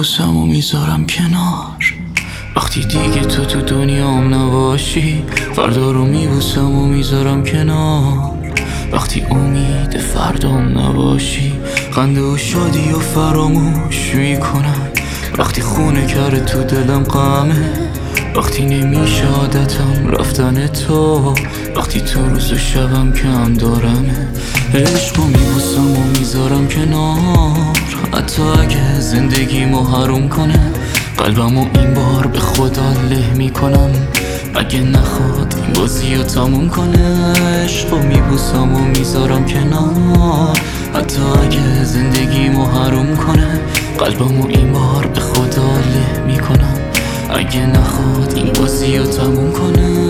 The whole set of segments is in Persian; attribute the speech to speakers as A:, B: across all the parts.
A: میبوسم و میذارم کنار. وقتی دیگه تو دنیام نباشی، فردا رو میبوسم و میذارم کنار. وقتی امید فردام نباشی، خنده و شادی و فراموش میکنم. وقتی خونه کرده تو دلم غمه، وقتی نمیشه عادتم رفتن تو، وقتی تو روز و شبم کم دارمه. عشقو میبوسم و میذارم کنار، حتی اگه زندگیمو حروم کنه. قلبمو این بار به خدا له میکنم، اگه نخواد این بازی رو تموم کنه. عشقو میبوسم و میذارم کنار، حتی اگه زندگیمو حروم کنه. قلبمو این بار به خدا له میکنم، اگه نخواد این بازی رو تموم کنه.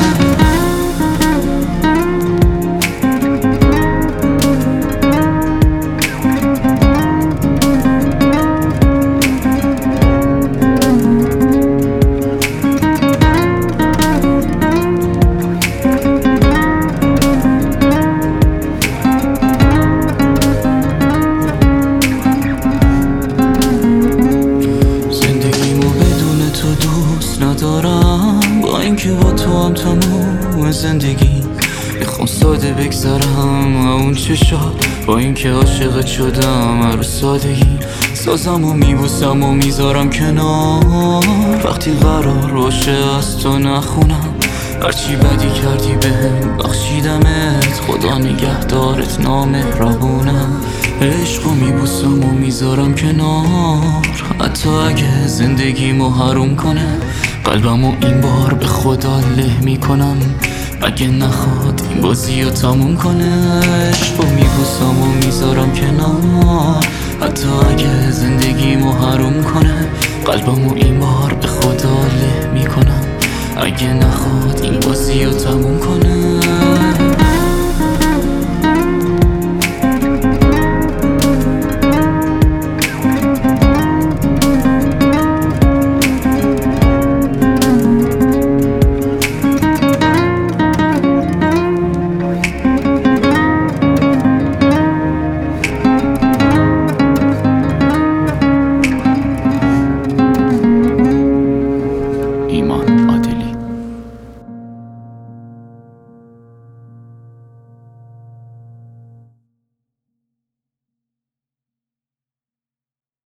A: ندارم با اینکه با تو هم تموم زندگی، میخوام ساده بگذرم اون چشات، با اینکه عاشقت شدم هر سادگی. سازم و میبوسم و میذارم کنار، وقتی قرار باشه از تو نخونم. هرچی بدی کردی بهم بخشیدمت، خدا نگهدارت نامهربونم. عشقو میبوسم و میذارم کنار، حتی اگه زندگیمو حروم کنه. قلبمو این بار به خدا له میکنم، اگه نخواد این بازی رو تموم کنه. عشقو میبوسم و میذارم کنار، حتی اگه زندگیمو حروم کنه. قلبمو این بار به خدا له میکنم، اگه نخواد این بازی رو تموم کنه.